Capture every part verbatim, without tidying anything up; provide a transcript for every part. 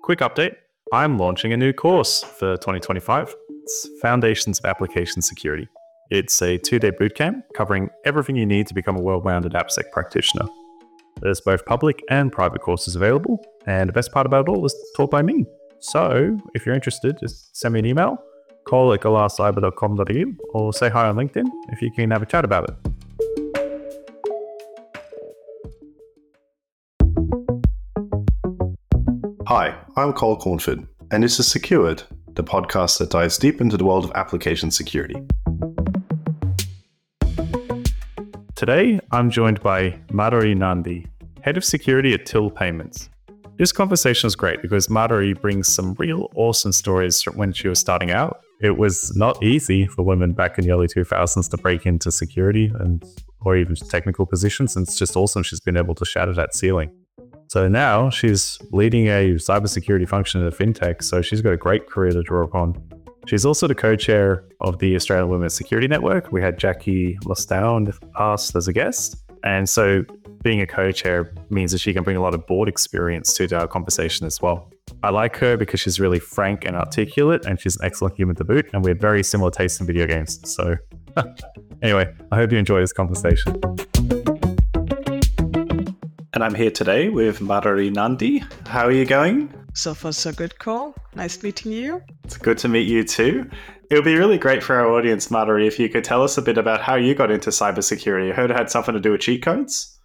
Quick update. I'm launching a new course for twenty twenty-five. It's Foundations of Application Security. It's a two-day bootcamp covering everything you need to become a well-rounded AppSec practitioner. There's both public and private courses available, and the best part about it all is taught by me. So, if you're interested, just send me an email, call at galar cyber dot com dot a u, or say hi on LinkedIn if you can have a chat about it. Hi, I'm Cole Cornford, and this is Secured, the podcast that dives deep into the world of application security. Today, I'm joined by Madhuri Nandi, Head of Security at Till Payments. This conversation is great because Madhuri brings some real awesome stories from when she was starting out. It was not easy for women back in the early two thousands to break into security and or even technical positions, and it's just awesome she's been able to shatter that ceiling. So now she's leading a cybersecurity function at a fintech, so she's got a great career to draw upon. She's also the co-chair of the Australian Women's Security Network. We had Jackie Lostow in the past as a guest. And so being a co-chair means that she can bring a lot of board experience to our conversation as well. I like her because she's really frank and articulate, and she's an excellent human to boot, and we have very similar tastes in video games. So anyway, I hope you enjoy this conversation. And I'm here today with Madhuri Nandi. How are you going? So far, so good, Cole. Nice meeting you. It's good to meet you too. It would be really great for our audience, Madhuri, if you could tell us a bit about how you got into cybersecurity. I heard it had something to do with cheat codes?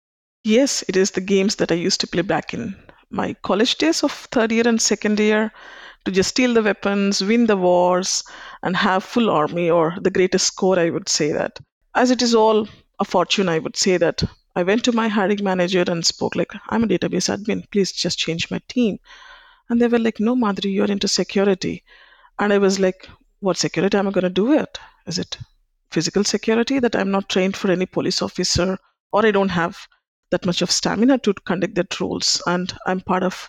Yes, it is the games that I used to play back in my college days of third year and second year to just steal the weapons, win the wars, and have full army, or the greatest score, I would say that. As it is all a fortune, I would say that I went to my hiring manager and spoke like, I'm a database admin, please just change my team. And they were like, no, Madhuri, you're into security. And I was like, what security am I going to do it? Is it physical security that I'm not trained for any police officer, or I don't have that much of stamina to conduct that roles? And I'm part of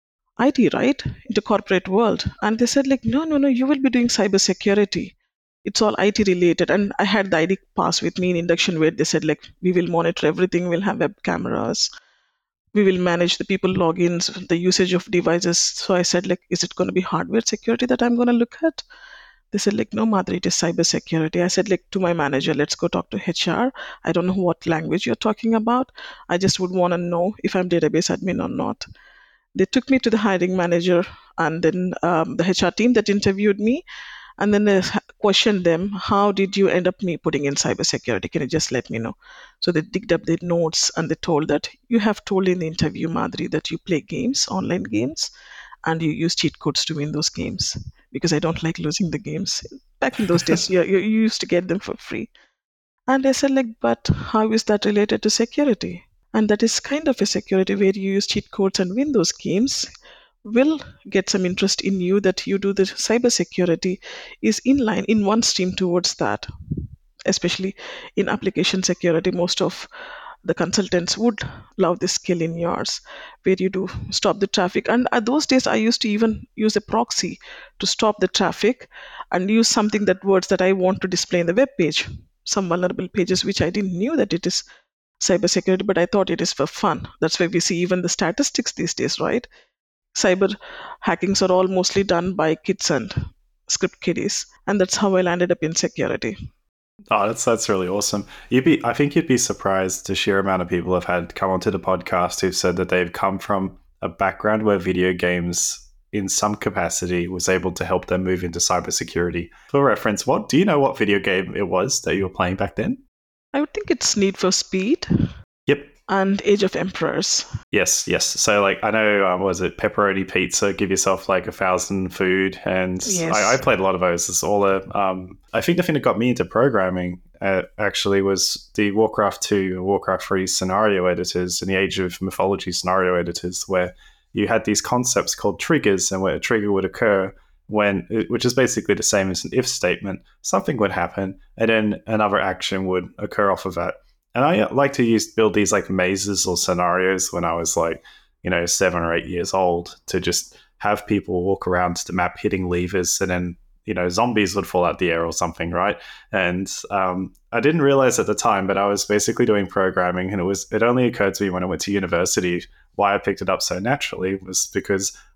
I T, right? Into corporate world. And they said like, no, no, no, you will be doing cybersecurity. It's all I T related. And I had the I D pass with me in induction where they said like, we will monitor everything. We'll have web cameras. We will manage the people logins, the usage of devices. So I said like, is it going to be hardware security that I'm going to look at? They said like, no, Madhuri, it is cybersecurity. I said like to my manager, let's go talk to H R. I don't know what language you're talking about. I just would want to know if I'm database admin or not. They took me to the hiring manager and then um, the H R team that interviewed me. And then they questioned them, how did you end up me putting in cybersecurity? Can you just let me know? So they digged up their notes and they told that you have told in the interview, Madhuri, that you play games, online games, and you use cheat codes to win those games because I don't like losing the games. Back in those days, you, you used to get them for free. And I said like, but how is that related to security? And that is kind of a security where you use cheat codes and win those games. Will get some interest in you that you do the cybersecurity is in line in one stream towards that. Especially in application security, most of the consultants would love this skill in yours, where you do stop the traffic. And at those days, I used to even use a proxy to stop the traffic and use something that words that I want to display in the web page, some vulnerable pages, which I didn't knew that it is cybersecurity, but I thought it is for fun. That's why we see even the statistics these days, right? Cyber hackings are all mostly done by kids and script kiddies, and that's how I landed up in security. Oh, that's that's really awesome. You'd be, I think you'd be surprised the sheer amount of people have had come onto the podcast who've said that they've come from a background where video games, in some capacity, was able to help them move into cybersecurity. For reference, what do you know what video game it was that you were playing back then? I would think it's Need for Speed. Yep. And Age of Emperors. Yes, yes. So, like, I know, um, was it pepperoni pizza? Give yourself like a thousand food, and yes. I, I played a lot of those. It's all a. Um, I think the thing that got me into programming uh, actually was the Warcraft two, Warcraft three scenario editors, in the Age of Mythology scenario editors, where you had these concepts called triggers, and where a trigger would occur when, which is basically the same as an if statement. Something would happen, and then another action would occur off of that. And I like to use build these like mazes or scenarios when I was like, you know, seven or eight years old, to just have people walk around the map hitting levers, and then, you know, zombies would fall out the air or something, right? And um, I didn't realize at the time, but I was basically doing programming, and it was it only occurred to me when I went to university why I picked it up so naturally was because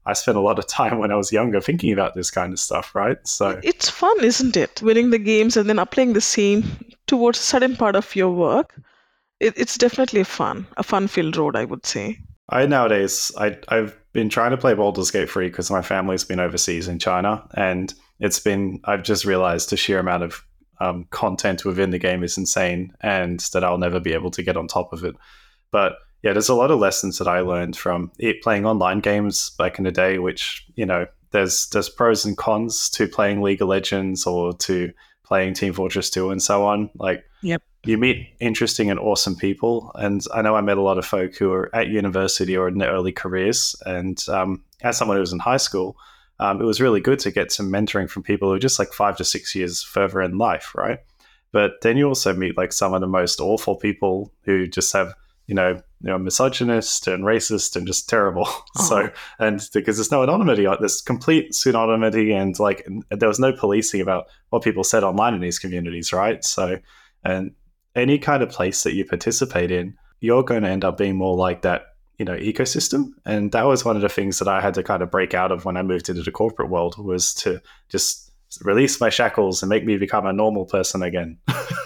I spent a lot of time when I was younger thinking about this kind of stuff, right? So It's fun, isn't it? Winning the games and then applying the same towards a certain part of your work. It, it's definitely a fun, a fun-filled road, I would say. I nowadays, I, I've been trying to play Baldur's Gate three because my family's been overseas in China, and it's been, I've just realized the sheer amount of um, content within the game is insane, and that I'll never be able to get on top of it. But yeah, there's a lot of lessons that I learned from it playing online games back in the day, which, you know, there's there's pros and cons to playing League of Legends or to playing Team Fortress two and so on. Like, Yep. you meet interesting and awesome people. And I know I met a lot of folk who are at university or in their early careers. And um, as someone who was in high school, um, it was really good to get some mentoring from people who are just like five to six years further in life, right? But then you also meet like some of the most awful people who just have, you know, you know, misogynist and racist and just terrible. Oh. So, and because there's no anonymity, like there's complete pseudonymity, and like there was no policing about what people said online in these communities, right? So, and any kind of place that you participate in, you're going to end up being more like that, you know, ecosystem. And that was one of the things that I had to kind of break out of when I moved into the corporate world, was to just release my shackles and make me become a normal person again.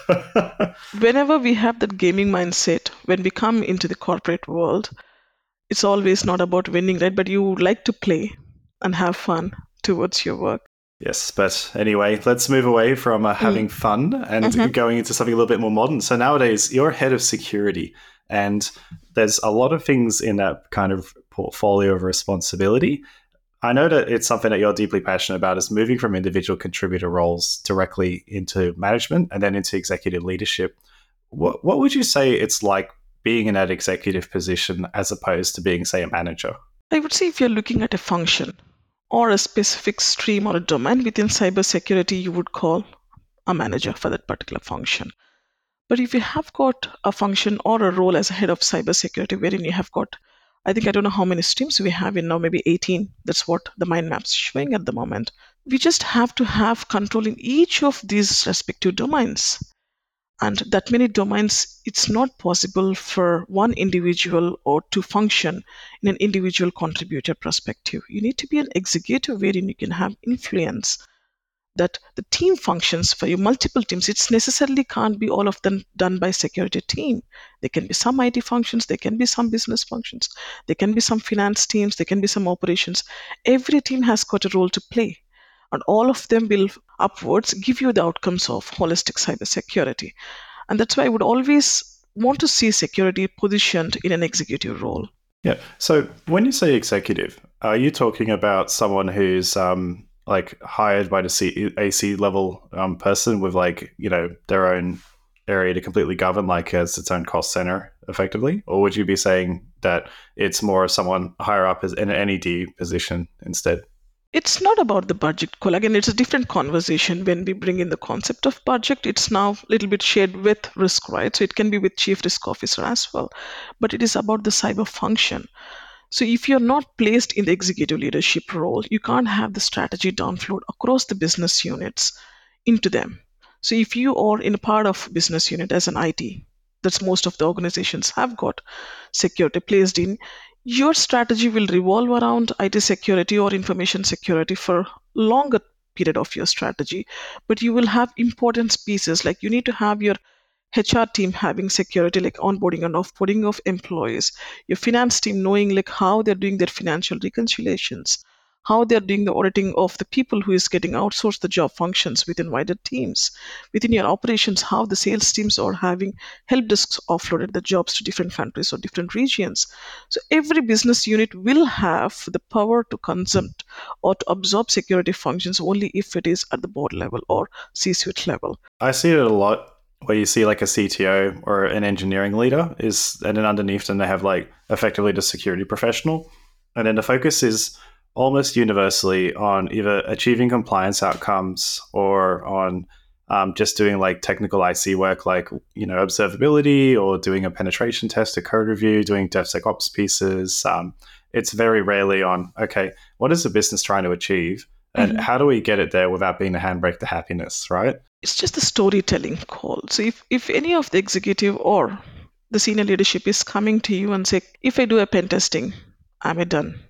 Whenever we have that gaming mindset, when we come into the corporate world, it's always not about winning, right? But you like to play and have fun towards your work. Yes, but anyway, let's move away from uh, having fun and Mhm. going into something a little bit more modern. So nowadays, you're head of security, and there's a lot of things in that kind of portfolio of responsibility. I know that it's something that you're deeply passionate about, is moving from individual contributor roles directly into management and then into executive leadership. What, what would you say it's like being in that executive position as opposed to being, say, a manager? I would say if you're looking at a function or a specific stream or a domain within cybersecurity, you would call a manager for that particular function. But if you have got a function or a role as a head of cybersecurity, wherein you have got, I think I don't know how many streams we have in now, maybe eighteen. That's what the mind map's showing at the moment. We just have to have control in each of these respective domains. And that many domains, it's not possible for one individual or to function in an individual contributor perspective. You need to be an executive wherein you can have influence, that the team functions for your multiple teams. It's necessarily can't be all of them done by security team. There can be some I T functions, there can be some business functions, there can be some finance teams, there can be some operations. Every team has got a role to play, and all of them will upwards give you the outcomes of holistic cybersecurity. And that's why I would always want to see security positioned in an executive role. Yeah. So when you say executive, are you talking about someone who's um, like hired by the C- A C level um, person with like, you know, their own area to completely govern, like as its own cost center effectively? Or would you be saying that it's more of someone higher up as in an N E D position instead? It's not about the budget call. Again, it's a different conversation. When we bring in the concept of budget, it's now a little bit shared with risk, right? So it can be with chief risk officer as well. But it is about the cyber function. So if you're not placed in the executive leadership role, you can't have the strategy downflow across the business units into them. So if you are in a part of business unit as an I T, that's most of the organizations have got security placed in, your strategy will revolve around I T security or information security for longer period of your strategy. But you will have important pieces, like you need to have your H R team having security, like onboarding and offboarding of employees, your finance team knowing like how they're doing their financial reconciliations, how they're doing the auditing of the people who is getting outsourced the job functions within wider teams, within your operations, how the sales teams are having help desks offloaded the jobs to different countries or different regions. So every business unit will have the power to consume or to absorb security functions only if it is at the board level or C-suite level. I see it a lot where you see like a C T O or an engineering leader is, and then underneath them they have like effectively the security professional. And then the focus is almost universally on either achieving compliance outcomes or on um, just doing like technical I C work, like, you know, observability or doing a penetration test, a code review, doing DevSecOps pieces. Um, it's very rarely on, okay, what is the business trying to achieve? And Mhm. how do we get it there without being the handbrake to happiness, right? It's just the storytelling call. So if, if any of the executive or the senior leadership is coming to you and say, if I do a pen testing, am I done?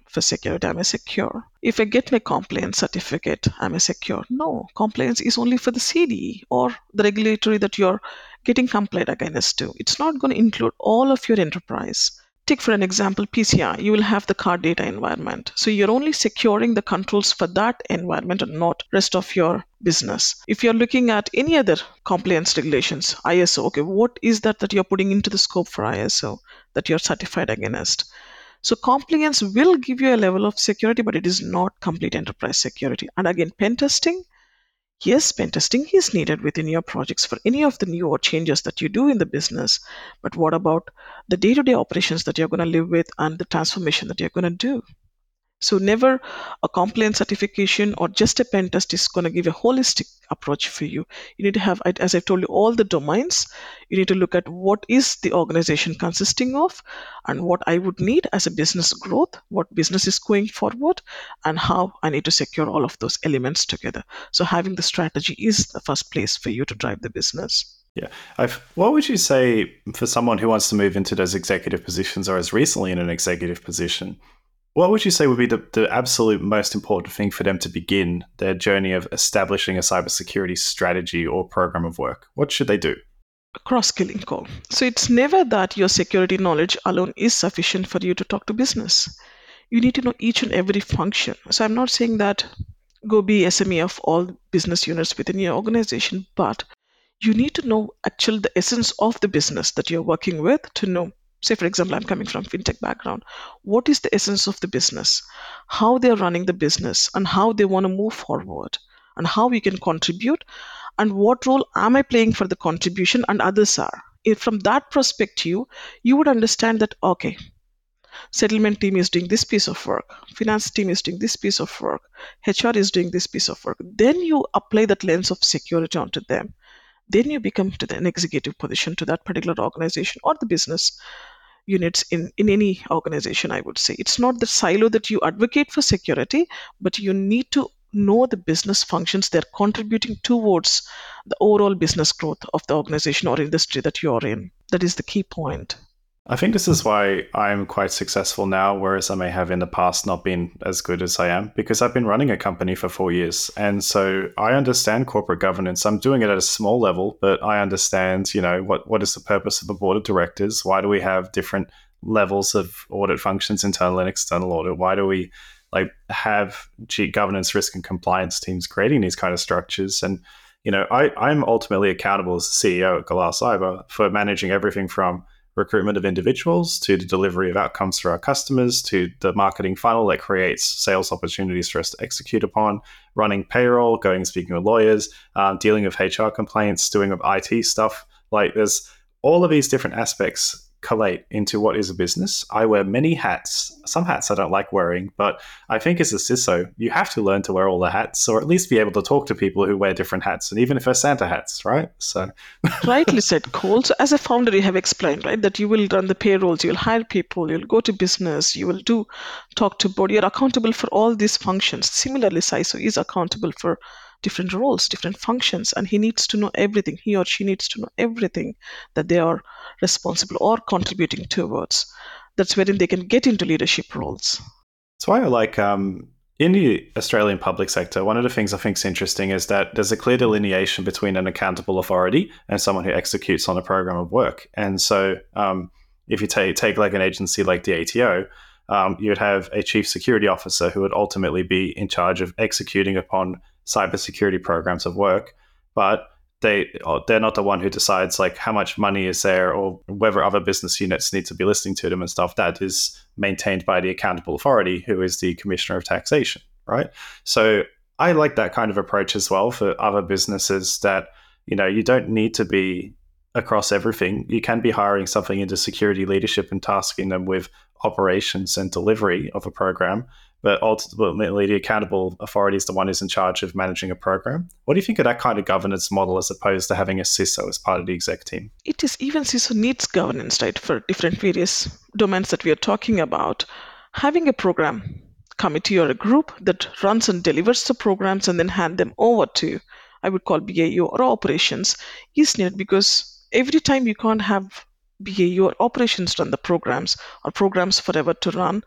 for security? Am I secure? If I get my compliance certificate, am I secure? No, compliance is only for the C D E or the regulatory that you're getting compliant against to. It's not going to include all of your enterprise. Take for an example, P C I, you will have the card data environment. So you're only securing the controls for that environment and not rest of your business. If you're looking at any other compliance regulations, I S O, okay, what is that that you're putting into the scope for I S O that you're certified against? So compliance will give you a level of security, but it is not complete enterprise security. And again, pen testing, yes, pen testing is needed within your projects for any of the new or changes that you do in the business. But what about the day-to-day operations that you're going to live with and the transformation that you're going to do? So never a compliance certification or just a pen test is going to give a holistic approach for you. You need to have, as I've told you, all the domains. You need to look at what is the organization consisting of and what I would need as a business growth, what business is going forward, and how I need to secure all of those elements together. So having the strategy is the first place for you to drive the business. Yeah. I've, what would you say for someone who wants to move into those executive positions or is recently in an executive position? What would you say would be the, the absolute most important thing for them to begin their journey of establishing a cybersecurity strategy or program of work? What should they do? Cross-skilling call. So it's never that your security knowledge alone is sufficient for you to talk to business. You need to know each and every function. So I'm not saying that go be S M E of all business units within your organization, but you need to know actually the essence of the business that you're working with to know. Say, for example, I'm coming from fintech background. What is the essence of the business? How they're running the business and how they want to move forward and how we can contribute and what role am I playing for the contribution and others are. If from that perspective, you would understand that, okay, settlement team is doing this piece of work, finance team is doing this piece of work, H R is doing this piece of work. Then you apply that lens of security onto them. Then you become to an executive position to that particular organization or the business units in, in any organization, I would say. It's not the silo that you advocate for security, but you need to know the business functions they're contributing towards the overall business growth of the organization or industry that you're in. That is the key point. I think this is why I'm quite successful now, whereas I may have in the past not been as good as I am, because I've been running a company for four years. And so I understand corporate governance. I'm doing it at a small level, but I understand, you know, what, what is the purpose of a board of directors? Why do we have different levels of audit functions, internal and external audit? Why do we like have G governance, risk and compliance teams creating these kind of structures? And, you know, I, I'm ultimately accountable as the C E O at Galar Cyber for managing everything from recruitment of individuals to the delivery of outcomes for our customers to the marketing funnel that creates sales opportunities for us to execute upon, running payroll, going and speaking with lawyers, um, dealing with H R complaints, doing with I T stuff. Like there's all of these different aspects collate into what is a business. I wear many hats. Some hats I don't like wearing, but I think as a C I S O, you have to learn to wear all the hats or at least be able to talk to people who wear different hats, and even if they're Santa hats, right? So rightly said, Cole. So as a founder, you have explained, right, that you will run the payrolls, you'll hire people, you'll go to business, you will do talk to board, you're accountable for all these functions. Similarly, C I S O is accountable for different roles, different functions, and he needs to know everything. He or she needs to know everything that they are responsible or contributing towards. That's wherein they can get into leadership roles. That's why I like um, in the Australian public sector, one of the things I think is interesting is that there's a clear delineation between an accountable authority and someone who executes on a program of work. And so um, if you take, take like an agency like the A T O, um, you'd have a chief security officer who would ultimately be in charge of executing upon cybersecurity programs of work, but they they're not the one who decides like how much money is there or whether other business units need to be listening to them and stuff. That is maintained by the accountable authority, who is the Commissioner of Taxation, right? So I like that kind of approach as well for other businesses, that you know you don't need to be across everything. You can be hiring something into security leadership and tasking them with operations and delivery of a program. But ultimately, the accountable authority is the one who's in charge of managing a program. What do you think of that kind of governance model as opposed to having a C I S O as part of the exec team? It is even C I S O needs governance, right, for different various domains that we are talking about. Having a program committee or a group that runs and delivers the programs and then hand them over to, I would call B A U or operations, is needed, because every time you can't have B A U or operations run the programs or programs forever to run.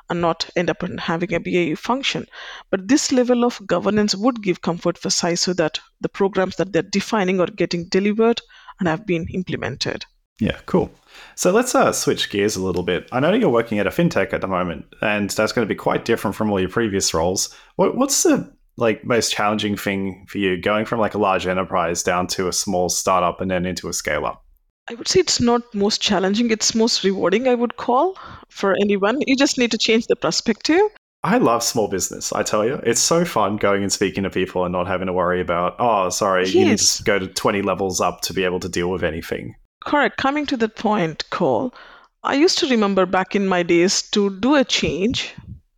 and not end up in having a B A U function. But this level of governance would give comfort for S I S O that the programs that they're defining are getting delivered and have been implemented. Yeah, cool. So let's uh, switch gears a little bit. I know you're working at a fintech at the moment, and that's going to be quite different from all your previous roles. What, what's the like most challenging thing for you going from like a large enterprise down to a small startup and then into a scale up? I would say it's not most challenging, it's most rewarding, I would call, for anyone. You just need to change the perspective. I love small business, I tell you. It's so fun going and speaking to people and not having to worry about, oh, sorry, Yes. you need to go to twenty levels up to be able to deal with anything. Correct. Coming to that point, Cole, I used to remember back in my days to do a change,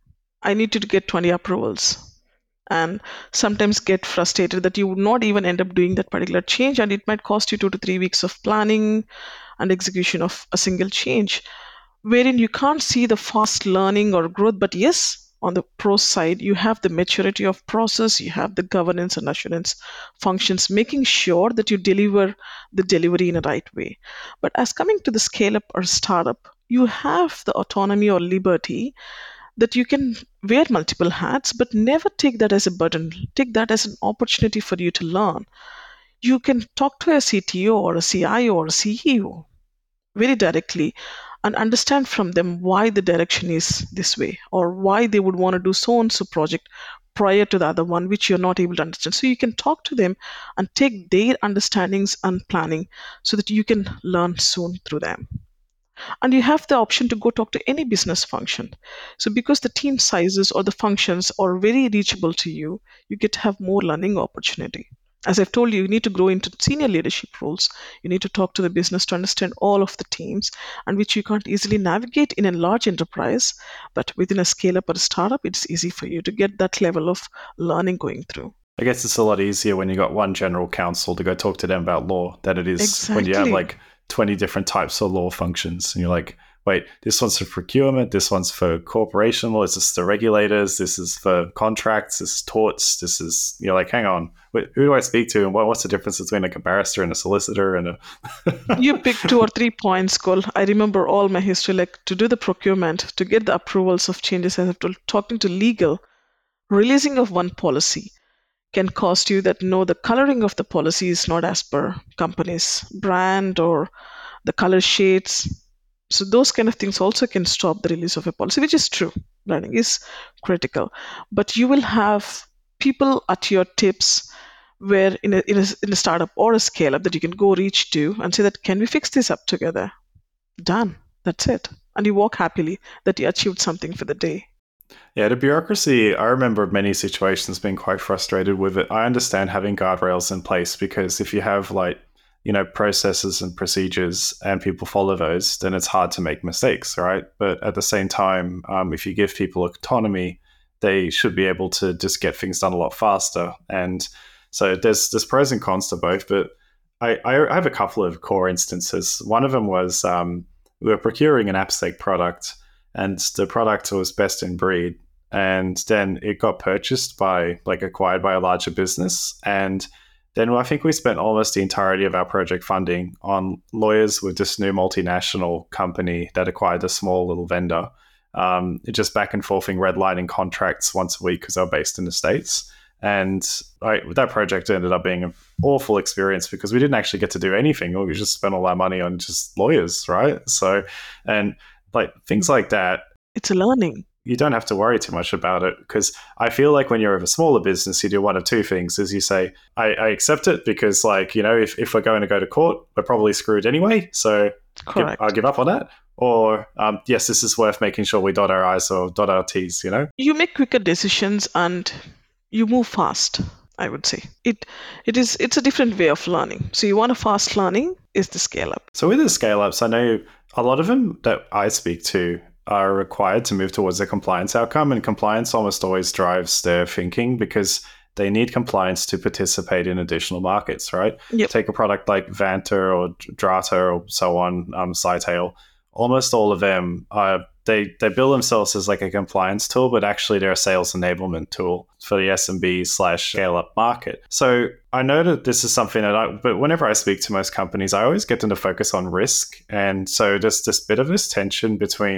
I needed to get twenty approvals and sometimes get frustrated that you would not even end up doing that particular change and it might cost you two to three weeks of planning and execution of a single change, wherein you can't see the fast learning or growth. But yes, on the pro side, you have the maturity of process, you have the governance and assurance functions, making sure that you deliver the delivery in a right way. But as coming to the scale up or startup, you have the autonomy or liberty that you can wear multiple hats, but never take that as a burden. Take that as an opportunity for you to learn. You can talk to a C T O or a C I O or a C E O very directly and understand from them why the direction is this way or why they would want to do so and so project prior to the other one, which you're not able to understand. So you can talk to them and take their understandings and planning so that you can learn soon through them. And you have the option to go talk to any business function. So because the team sizes or the functions are very reachable to you, you get to have more learning opportunity. As I've told you, you need to grow into senior leadership roles. You need to talk to the business to understand all of the teams, and which you can't easily navigate in a large enterprise. But within a scale up or a startup, it's easy for you to get that level of learning going through. I guess it's a lot easier when you got one general counsel to go talk to them about law than it is Exactly. when you have like twenty different types of law functions. And you're like, wait, this one's for procurement, this one's for corporation law, this is the regulators, this is for contracts, this is torts, this is, you're like, hang on, wait, who do I speak to? And what, what's the difference between like a barrister and a solicitor and a... You picked two or three points, Cole. I remember all my history, like to do the procurement, to get the approvals of changes, I have to talking to legal, releasing of one policy can cost you that no, the coloring of the policy is not as per company's brand or the color shades. So those kind of things also can stop the release of a policy, which is true. Learning is critical. But you will have people at your tips where in a, in a, in a startup or a scale up that you can go reach to and say that, can we fix this up together? Done. That's it. And you walk happily that you achieved something for the day. Yeah, the bureaucracy, I remember many situations being quite frustrated with it. I understand having guardrails in place because if you have like, you know, processes and procedures and people follow those, then it's hard to make mistakes, right? But at the same time, um, if you give people autonomy, they should be able to just get things done a lot faster. And so there's there's pros and cons to both, but I, I have a couple of core instances. One of them was um, we were procuring an AppSec product and the product was best in breed. And then it got purchased by, like acquired by a larger business. And then I think we spent almost the entirety of our project funding on lawyers with this new multinational company that acquired a small little vendor. Um, just back and forthing redlining contracts once a week because they're based in the States. And I, that project ended up being an awful experience because we didn't actually get to do anything. We just spent all our money on just lawyers, right? So, and like things like that. It's a learning. You don't have to worry too much about it because I feel like when you're of a smaller business, you do one of two things is you say, I, I accept it because like, you know, if, if we're going to go to court, we're probably screwed anyway. So Correct. I'll give up on that. Or um, yes, this is worth making sure we dot our I's or dot our T's, you know? You make quicker decisions and you move fast, I would say. It it is it's a different way of learning. So you want a fast learning is the scale up. So with the scale ups, I know a lot of them that I speak to are required to move towards a compliance outcome, and compliance almost always drives their thinking because they need compliance to participate in additional markets, right? Yep. Take a product like Vanta or Drata or so on, um, Cytail. Almost all of them are they they bill themselves as like a compliance tool, but actually they're a sales enablement tool for the S M B slash scale up market. So I know that this is something that I, but whenever I speak to most companies, I always get them to focus on risk. And so there's this bit of this tension between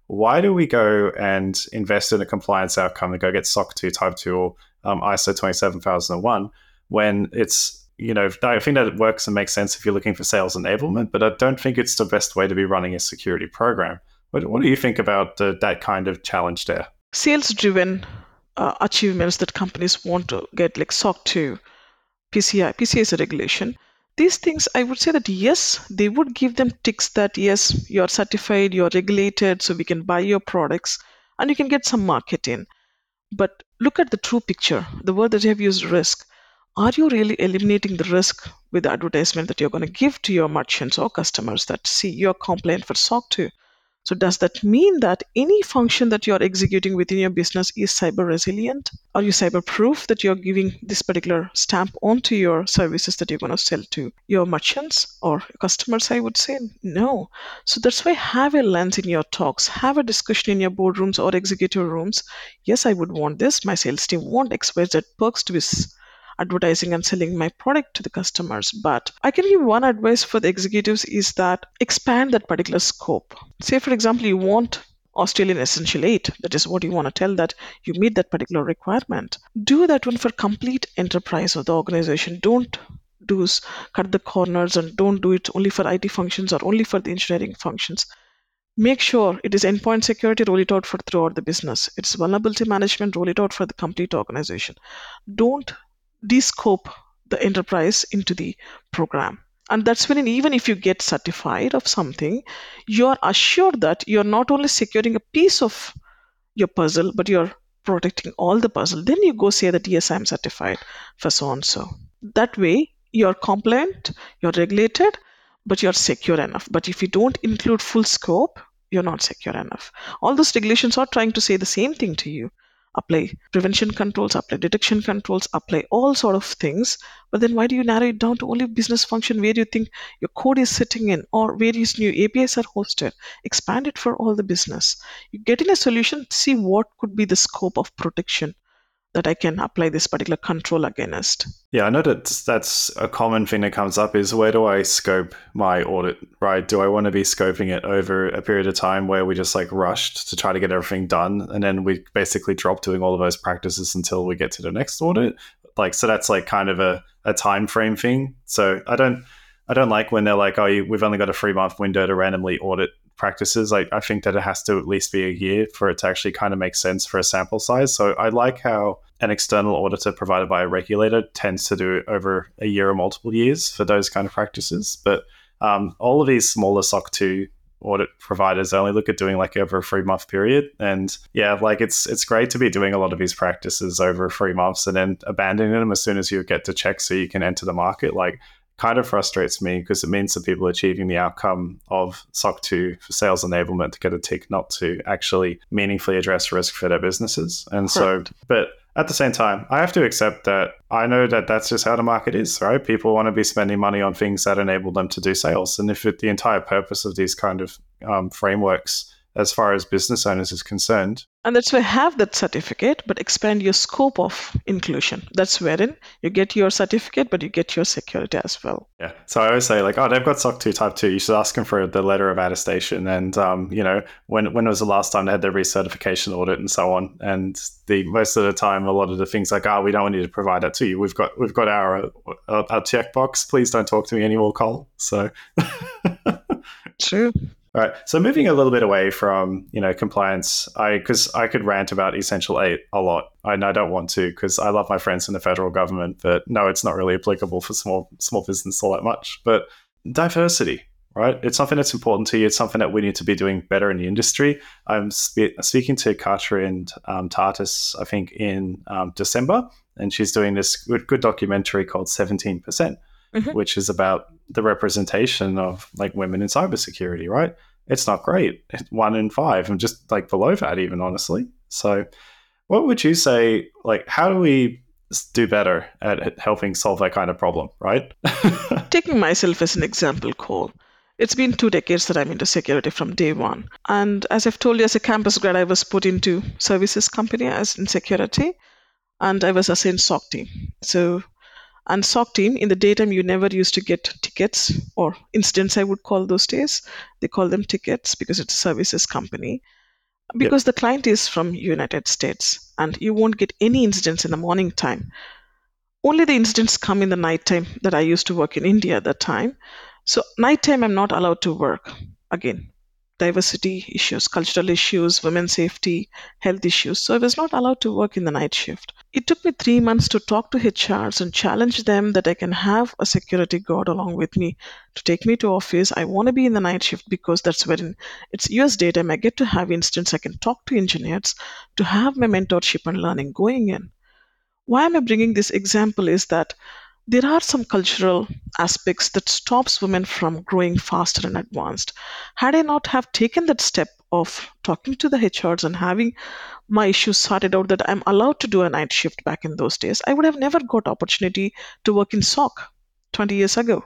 why do we go and invest in a compliance outcome and go get S O C two Type two or um, I S O twenty-seven thousand one when it's, you know, I think that it works and makes sense if you're looking for sales enablement, but I don't think it's the best way to be running a security program. What, what do you think about uh, that kind of challenge there? Sales-driven uh, achievements that companies want to get, like S O C two, P C I. P C I is a regulation. These things, I would say that yes, they would give them ticks that yes, you're certified, you're regulated, so we can buy your products and you can get some market in. But look at the true picture, the word that you have used, risk. Are you really eliminating the risk with the advertisement that you're going to give to your merchants or customers that, see, you're compliant for S O C two? So does that mean that any function that you're executing within your business is cyber resilient? Are you cyber proof that you're giving this particular stamp onto your services that you're going to sell to your merchants or customers? I would say no. So that's why have a lens in your talks, have a discussion in your boardrooms or executive rooms. Yes, I would want this. My sales team want X Y Z perks to be advertising and selling my product to the customers. But I can give one advice for the executives is that expand that particular scope. Say, for example, you want Australian Essential eight. That is what you want to tell that you meet that particular requirement. Do that one for complete enterprise of the organization. Don't do cut the corners and don't do it only for I T functions or only for the engineering functions. Make sure it is endpoint security, roll it out for throughout the business. It's vulnerability management, roll it out for the complete organization. Don't descope the enterprise into the program. And that's when, even if you get certified of something, you're assured that you're not only securing a piece of your puzzle, but you're protecting all the puzzle. Then you go say that, yes, I'm certified for so and so. That way, you're compliant, you're regulated, but you're secure enough. But if you don't include full scope, you're not secure enough. All those regulations are trying to say the same thing to you. Apply prevention controls, apply detection controls, apply all sort of things. But then why do you narrow it down to only business function? Where do you think your code is sitting in, or where is new A P Is are hosted? Expand it for all the business. You get in a solution, see what could be the scope of protection that I can apply this particular control against. Yeah, I know that that's a common thing that comes up is, where do I scope my audit, right? Do I want to be scoping it over a period of time where we just like rushed to try to get everything done, and then we basically drop doing all of those practices until we get to the next audit? Like, so that's like kind of a, a time frame thing. So I don't I don't like when they're like, oh, you, we've only got a three month window to randomly audit practices. Like, I think that it has to at least be a year for it to actually kind of make sense for a sample size. So I like how an external auditor provided by a regulator tends to do it over a year or multiple years for those kind of practices. But um, all of these smaller S O C two audit providers only look at doing like over a three month period. And yeah, like it's it's great to be doing a lot of these practices over three months and then abandoning them as soon as you get to check so you can enter the market. Like, kind of frustrates me because it means that people are achieving the outcome of S O C two for sales enablement to get a tick, not to actually meaningfully address risk for their businesses. And Correct. so, but at the same time, I have to accept that I know that that's just how the market is, right? People want to be spending money on things that enable them to do sales. And if it, the entire purpose of these kind of um, frameworks, as far as business owners is concerned. And that's why have that certificate, but expand your scope of inclusion. That's wherein you get your certificate, but you get your security as well. Yeah. So I always say like, oh, they've got S O C two Type two. You should ask them for the letter of attestation. And, um, you know, when when was the last time they had their recertification audit and so on? And the most of the time, a lot of the things like, oh, we don't need to provide that to you. We've got we've got our, our, our checkbox. Please don't talk to me anymore, Cole. So True. All right. So moving a little bit away from, you know, compliance, I because I could rant about Essential eight a lot. And I don't want to because I love my friends in the federal government, but no, it's not really applicable for small small business all that much. But diversity, right? It's something that's important to you. It's something that we need to be doing better in the industry. I'm spe- speaking to Katrin um, Tartas, I think, in um, December, and she's doing this good, good documentary called seventeen percent. Mm-hmm. Which is about the representation of like women in cybersecurity, right? It's not great. It's one in five, and just like below that, even honestly. So, what would you say? Like, how do we do better at helping solve that kind of problem, right? Taking myself as an example, Cole. It's been two decades that I'm into security from day one, and as I've told you, as a campus grad, I was put into services company as in security, and I was assigned S O C team. So. And S O C team, in the daytime, you never used to get tickets or incidents, I would call those days. They call them tickets because it's a services company. because yep. the client is from United States and you won't get any incidents in the morning time. Only the incidents come in the nighttime that I used to work in India at that time. So nighttime, I'm not allowed to work. Again, diversity issues, cultural issues, women's safety, health issues. So I was not allowed to work in the night shift. It took me three months to talk to H Rs and challenge them that I can have a security guard along with me to take me to office. I want to be in the night shift because that's when it's U S daytime. I get to have instance. I can talk to engineers to have my mentorship and learning going in. Why am I bringing this example is that there are some cultural aspects that stops women from growing faster and advanced. Had I not have taken that step of talking to the H Rs and having my issues sorted out that I'm allowed to do a night shift back in those days, I would have never got opportunity to work in S O C twenty years ago.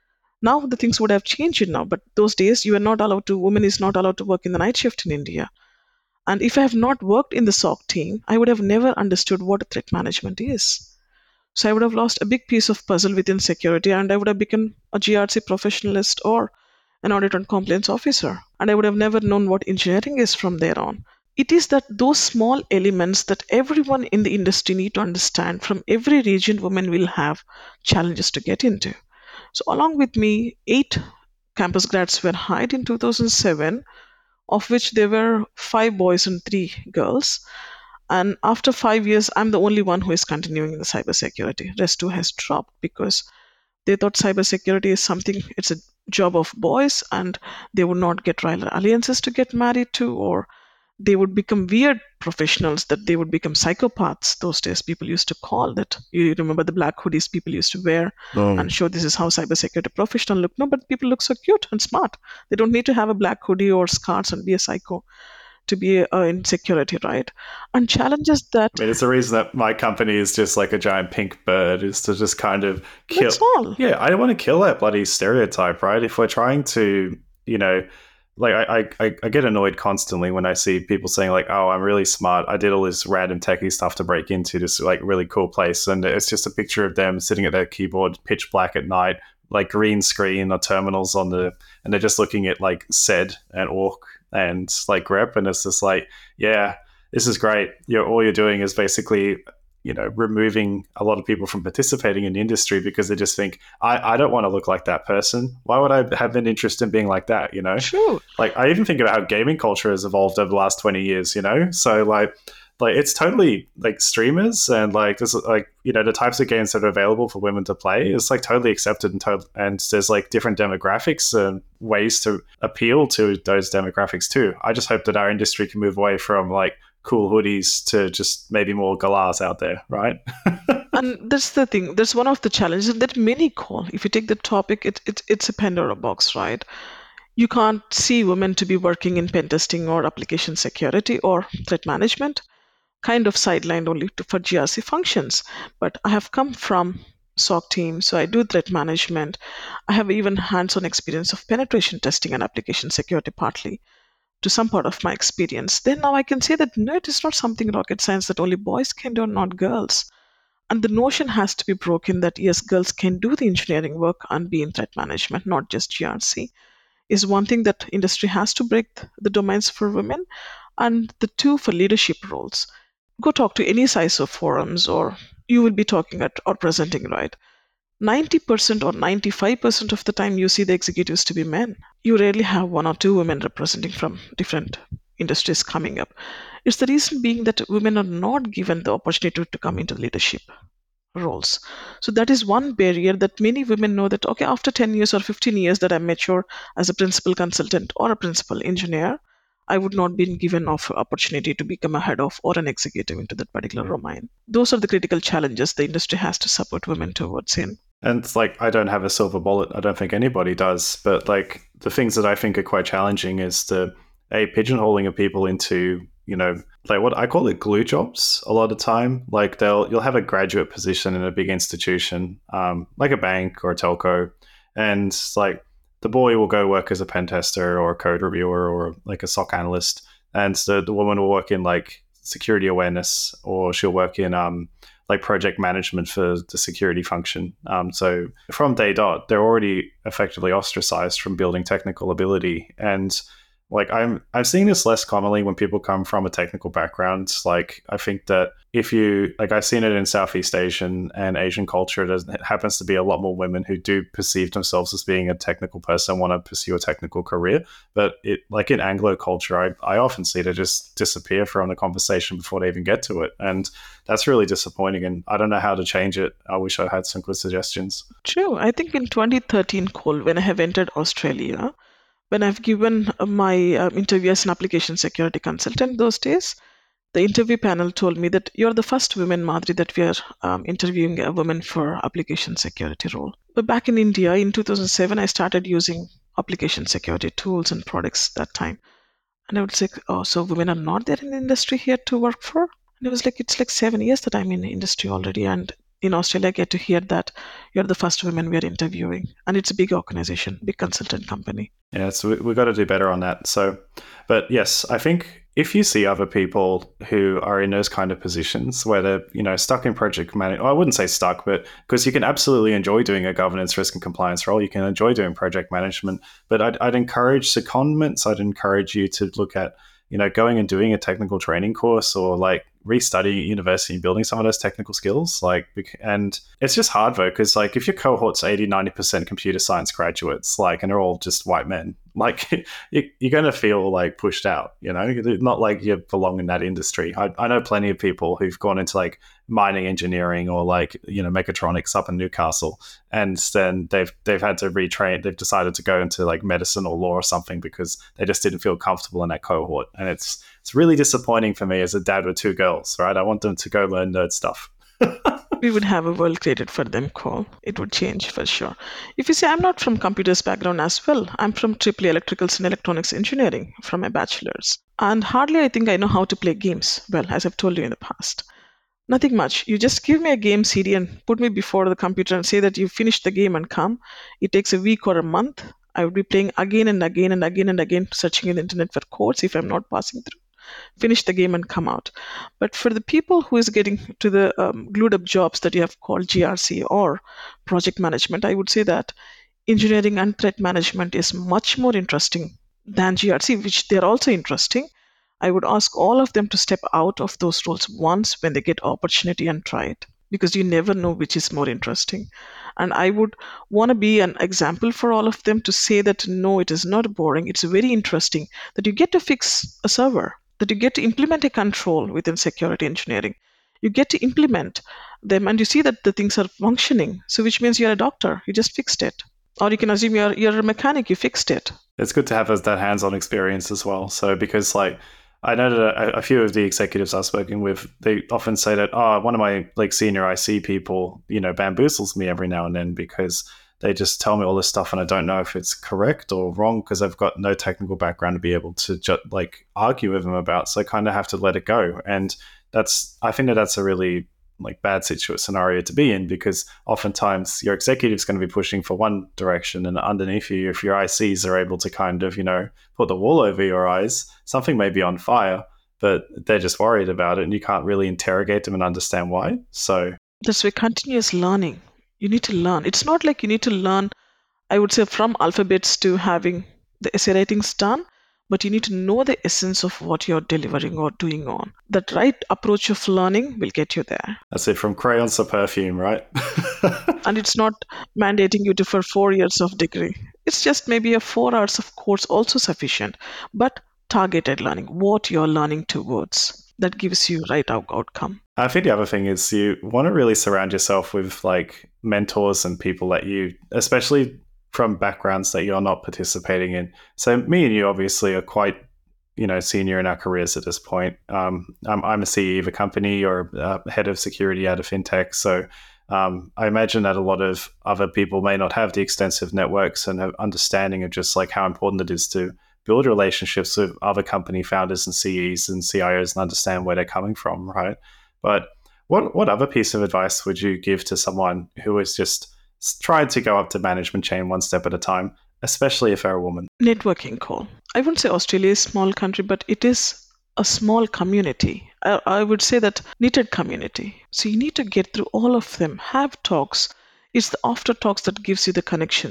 Now the things would have changed now, but those days you are not allowed to, women is not allowed to work in the night shift in India. And if I have not worked in the S O C team, I would have never understood what threat management is. So I would have lost a big piece of puzzle within security and I would have become a G R C professionalist or an audit and compliance officer. And I would have never known what engineering is from there on. It is that those small elements that everyone in the industry need to understand. From every region, women will have challenges to get into. So along with me, eight campus grads were hired in two thousand seven, of which there were five boys and three girls. And after five years, I'm the only one who is continuing in the cybersecurity. Rest two has dropped because they thought cybersecurity is something, it's a job of boys and they would not get rival alliances to get married to, or they would become weird professionals, that they would become psychopaths. Those days, people used to call that. You remember the black hoodies people used to wear oh. and show this is how cybersecurity professional look. No, but people look so cute and smart. They don't need to have a black hoodie or scarves and be a psycho to be uh, in security, right? And challenges that... I mean, it's the reason that my company is just like a giant pink bird, is to just kind of kill... That's all. Yeah, I don't want to kill that bloody stereotype, right? If we're trying to, you know... Like, I, I, I get annoyed constantly when I see people saying, like, oh, I'm really smart. I did all this random techie stuff to break into this, like, really cool place. And it's just a picture of them sitting at their keyboard, pitch black at night, like green screen or terminals on the... And they're just looking at, like, S E D and Orc and, like, grep. And it's just like, yeah, this is great. You're, all you're doing is basically... you know, removing a lot of people from participating in the industry because they just think, I, I don't want to look like that person. Why would I have an interest in being like that, you know? Sure. Like, I even think about how gaming culture has evolved over the last twenty years, you know? So, like, like it's totally, like, streamers and, like, this, like, you know, the types of games that are available for women to play is, like, totally accepted and, to- and there's, like, different demographics and ways to appeal to those demographics, too. I just hope that our industry can move away from, like, cool hoodies to just maybe more galas out there, right? And that's the thing. That's one of the challenges that many call. If you take the topic, it, it it's a Pandora box, right? You can't see women to be working in pen testing or application security or threat management, kind of sidelined only to, for G R C functions. But I have come from S O C team, so I do threat management. I have even hands-on experience of penetration testing and application security partly to some part of my experience. Then now I can say that no, it is not something rocket science that only boys can do, not girls. And the notion has to be broken that yes, girls can do the engineering work and be in threat management, not just G R C, is one thing that industry has to break the domains for women. And the two, for leadership roles. Go talk to any size of forums or you will be talking at or presenting, right? ninety percent or ninety-five percent of the time you see the executives to be men. You rarely have one or two women representing from different industries coming up. It's the reason being that women are not given the opportunity to come into leadership roles. So that is one barrier that many women know that, okay, after ten years or fifteen years that I'm mature as a principal consultant or a principal engineer, I would not be given an opportunity to become a head of or an executive into that particular domain. Those are the critical challenges the industry has to support women towards in. And it's like, I don't have a silver bullet. I don't think anybody does. But like the things that I think are quite challenging is the a pigeonholing of people into, you know, like what I call it glue jobs a lot of time. Like they'll you'll have a graduate position in a big institution, um, like a bank or a telco, and it's like the boy will go work as a pen tester or a code reviewer or like a S O C analyst, and so the woman will work in like security awareness, or she'll work in um like project management for the security function. Um, so from day dot, they're already effectively ostracized from building technical ability. And Like I'm I'm seeing this less commonly when people come from a technical background. Like I think that if you like I've seen it in Southeast Asian and Asian culture, there's, it happens to be a lot more women who do perceive themselves as being a technical person, want to pursue a technical career. But it like in Anglo culture, I, I often see it just disappear from the conversation before they even get to it. And that's really disappointing. And I don't know how to change it. I wish I had some good suggestions. True. I think in twenty thirteen, Cole, when I have entered Australia, when I've given uh, my uh, interview as an application security consultant those days, the interview panel told me that you're the first woman, Madhuri, that we are um, interviewing a woman for application security role. But back in India, in two thousand seven, I started using application security tools and products that time. And I would say, oh, so women are not there in the industry here to work for? And it was like, it's like seven years that I'm in the industry already. And in Australia, I get to hear that you're the first woman we are interviewing. And it's a big organization, big consultant company. Yeah, so we, we've got to do better on that. So, but yes, I think if you see other people who are in those kind of positions where they're, you know, stuck in project management, I wouldn't say stuck, but because you can absolutely enjoy doing a governance, risk and compliance role, you can enjoy doing project management, but I'd, I'd encourage secondments. I'd encourage you to look at, you know, going and doing a technical training course or like restudying at university and building some of those technical skills. Like, and it's just hard though, because like if your cohort's eighty, ninety percent computer science graduates, like, and they're all just white men, like you, you're going to feel like pushed out, you know, not like you belong in that industry. I, I know plenty of people who've gone into like mining engineering or like, you know, mechatronics up in Newcastle, and then they've they've had to retrain. They've decided to go into like medicine or law or something because they just didn't feel comfortable in that cohort. And it's it's really disappointing for me as a dad with two girls, right? I want them to go learn nerd stuff. We would have a world created for them, Cole. It would change for sure. If you say, I'm not from computers background as well. I'm from triple E electricals and electronics engineering from my bachelor's. And hardly I think I know how to play games. Well, as I've told you in the past. Nothing much. You just give me a game C D and put me before the computer and say that you finished the game and come. It takes a week or a month. I would be playing again and again and again and again, searching in the internet for codes if I'm not passing through. Finish the game and come out. But for the people who is getting to the um, glued up jobs that you have called G R C or project management, I would say that engineering and threat management is much more interesting than G R C, which they're also interesting. I would ask all of them to step out of those roles once when they get opportunity and try it, because you never know which is more interesting. And I would want to be an example for all of them to say that no, it is not boring. It's very interesting that you get to fix a server, that you get to implement a control within security engineering. You get to implement them and you see that the things are functioning. So which means you're a doctor, you just fixed it. Or you can assume you're, you're a mechanic, you fixed it. It's good to have that hands-on experience as well. So because like, I know that a, a few of the executives I've spoken with, they often say that, oh, one of my like senior I C people, you know, bamboozles me every now and then because they just tell me all this stuff and I don't know if it's correct or wrong because I've got no technical background to be able to ju- like argue with them about. So I kind of have to let it go. And that's, I think that that's a really like bad situation scenario to be in, because oftentimes your executive's going to be pushing for one direction and underneath you, if your I Cs are able to kind of, you know, put the wool over your eyes, something may be on fire, but they're just worried about it and you can't really interrogate them and understand why. So that's why continuous learning. You need to learn. It's not like you need to learn, I would say, from alphabets to having the essay writings done, but you need to know the essence of what you're delivering or doing on. That right approach of learning will get you there. That's it, from crayons to perfume, right? And it's not mandating you to for four years of degree. It's just maybe a four hours of course also sufficient, but targeted learning, what you're learning towards. That gives you right out- outcome. I think the other thing is you want to really surround yourself with like mentors and people that you, especially from backgrounds that you're not participating in. So me and you obviously are quite, you know, senior in our careers at this point. Um, I'm, I'm a C E O of a company or uh, head of security at a fintech. So um, I imagine that a lot of other people may not have the extensive networks and have understanding of just like how important it is to build relationships with other company founders and C Es and C I Os and understand where they're coming from, right? But what what other piece of advice would you give to someone who is just trying to go up the management chain one step at a time, especially if they're a woman? Networking, Cole. I wouldn't say Australia is a small country, but it is a small community. I, I would say that knitted community. So you need to get through all of them, have talks. It's the after talks that gives you the connections.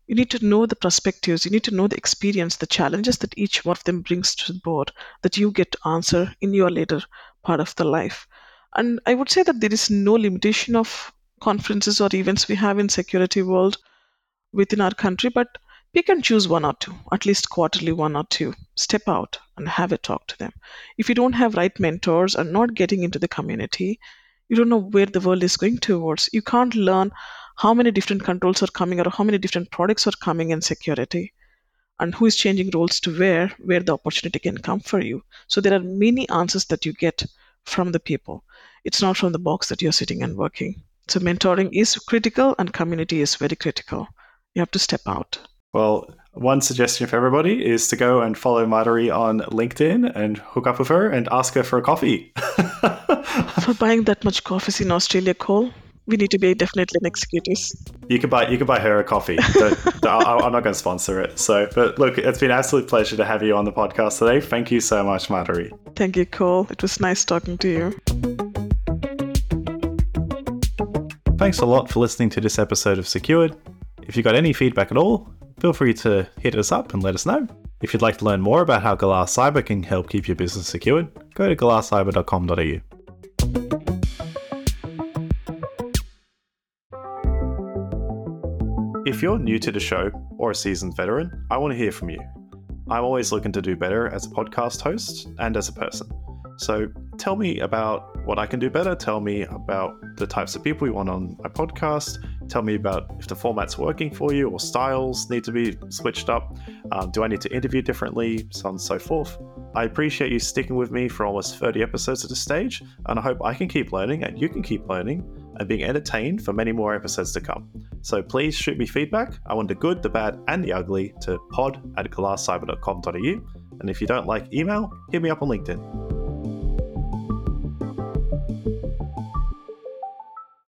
You need to know the perspectives, you need to know the experience, the challenges that each one of them brings to the board that you get to answer in your later part of the life. And I would say that there is no limitation of conferences or events we have in security world within our country, but we can choose one or two, at least quarterly one or two. Step out and have a talk to them. If you don't have right mentors or not getting into the community, you don't know where the world is going towards. You can't learn how many different controls are coming or how many different products are coming in security and who is changing roles to where, where the opportunity can come for you. So there are many answers that you get from the people. It's not from the box that you're sitting and working. So mentoring is critical and community is very critical. You have to step out. Well, one suggestion for everybody is to go and follow Madhuri on LinkedIn and hook up with her and ask her for a coffee. For buying that much coffees in Australia, Cole, we need to be definitely an executives. You can buy you can buy her a coffee. But I, I'm not going to sponsor it. So, but look, it's been an absolute pleasure to have you on the podcast today. Thank you so much, Madhuri. Thank you, Cole. It was nice talking to you. Thanks a lot for listening to this episode of Secured. If you got any feedback at all, feel free to hit us up and let us know. If you'd like to learn more about how Glass Cyber can help keep your business secured, go to glass cyber dot com dot a u. If you're new to the show or a seasoned veteran, I want to hear from you. I'm always looking to do better as a podcast host and as a person. So tell me about what I can do better. Tell me about the types of people you want on my podcast. Tell me about if the format's working for you or styles need to be switched up. Um, do I need to interview differently? So on and so forth. I appreciate you sticking with me for almost thirty episodes at this stage, and I hope I can keep learning and you can keep learning and being entertained for many more episodes to come. So please shoot me feedback. I want the good, the bad, and the ugly to pod at glass cyber dot com dot a u. And if you don't like email, hit me up on LinkedIn.